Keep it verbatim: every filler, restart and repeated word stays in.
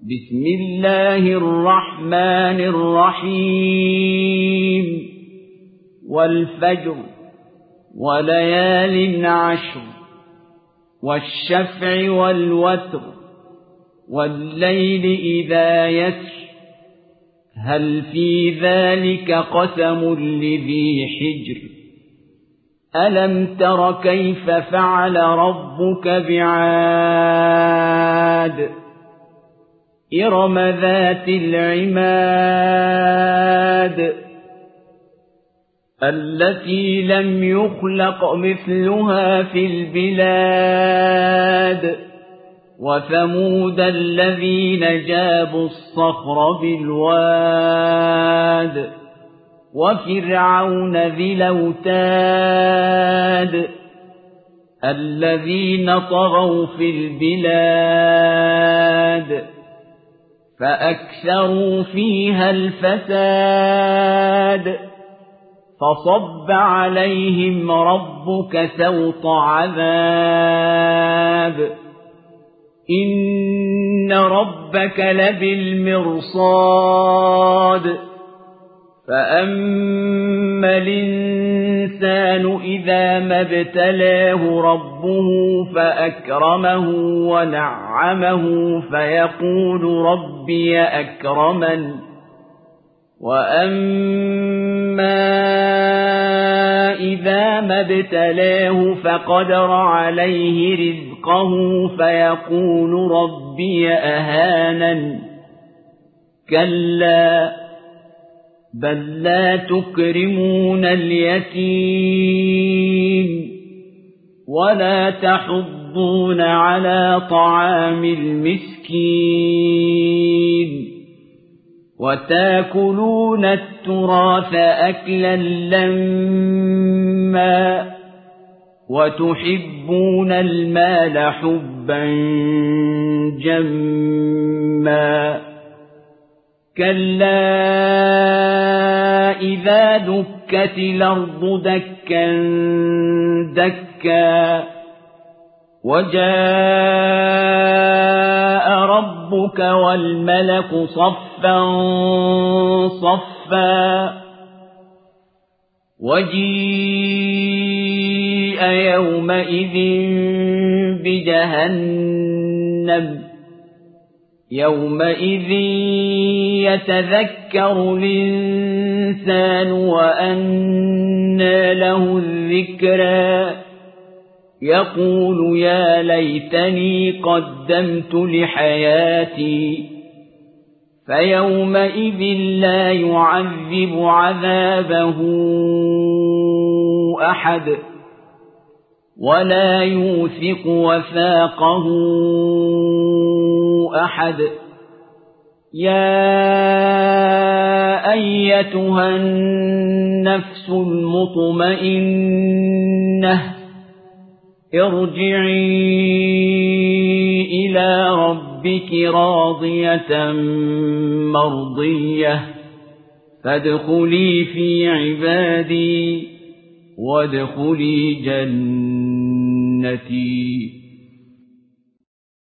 بسم الله الرحمن الرحيم والفجر وليال عشر والشفع والوتر والليل إذا يسر هل في ذلك قسم لذي حجر ألم تر كيف فعل ربك بعاد إرم ذات العماد التي لم يخلق مثلها في البلاد وثمود الذين جابوا الصخر بالواد وفرعون ذي الأوتاد الذين طغوا في البلاد فأكثروا فيها الفساد فصب عليهم ربك سوط عذاب إن ربك لبالمرصاد فأما الإنسان إذا ما ابتلاه ربه فأكرمه ونعمه فيقول ربي أكرمن وأما إذا ما ابتلاه فقدر عليه رزقه فيقول ربي أهانن كلا بل لا تكرمون اليتيم ولا تحضون على طعام المسكين وتاكلون التراث أكلا لما وتحبون المال حبا جما كلا إذا دكت الأرض دكا دكا وجاء ربك والملك صفا صفا وجيء يومئذ بجهنم يومئذ يتذكر الإنسان وأنى له الذكرى يقول يا ليتني قدمت لحياتي فيومئذ لا يعذب عذابه أحد ولا يوثق وثاقه أحد يا أيتها النفس المطمئنة ارجعي إلى ربك راضية مرضية فادخلي في عبادي وادخلي جنتي